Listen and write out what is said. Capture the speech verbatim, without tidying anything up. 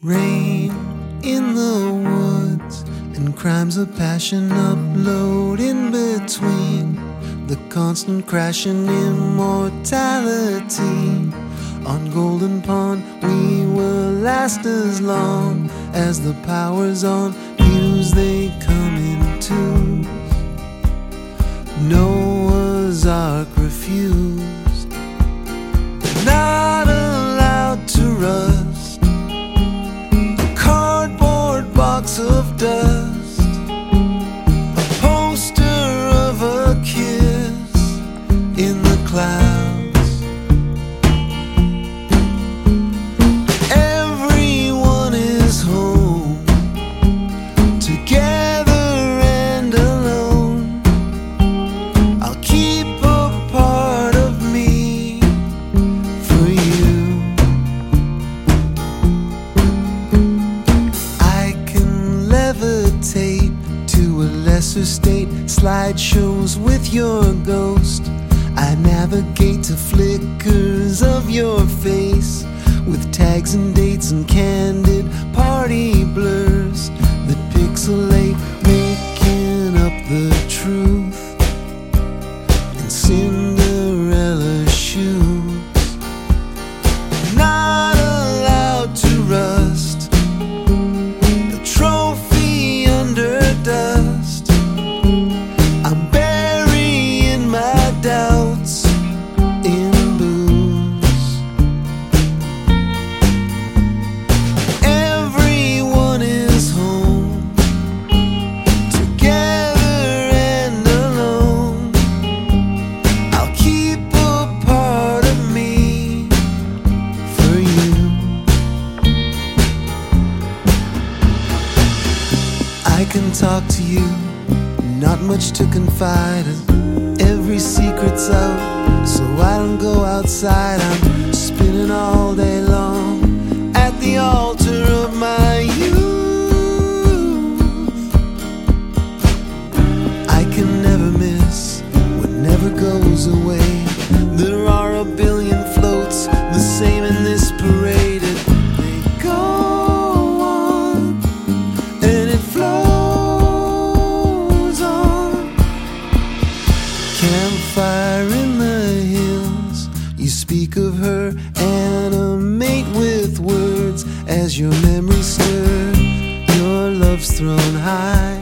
Rain in the woods and crimes of passion upload in between the constant crashing immortality. On Golden Pond we will last as long as the power's on views they come into. Noah's Ark refused. They're not allowed to rust. A cardboard box of dust, a poster of a kiss in the clouds. Everyone is home, together and alone. I'll keep a part of me for you. I can levitate to a lesser state, slideshows with your ghost. I navigate to flickers of your face with tags and dates and candid party blurs that pixelate, making up the truth in Cinderella's shoes. Not allowed to rust, a trophy under dust. I'm burying my doubts in booze. Everyone is home, together and alone. I'll keep a part of me for you. I can talk to you, not much to confide in. Every secret's out, so I don't go outside. I'm spinning all day long at the altar of my youth. I can never miss what never goes away. There are a billion floats, the same in this parade, and they go on, and it flows on. Campfire in the hills, you speak of her, animate with words as your memories stir. Your love's thrown high,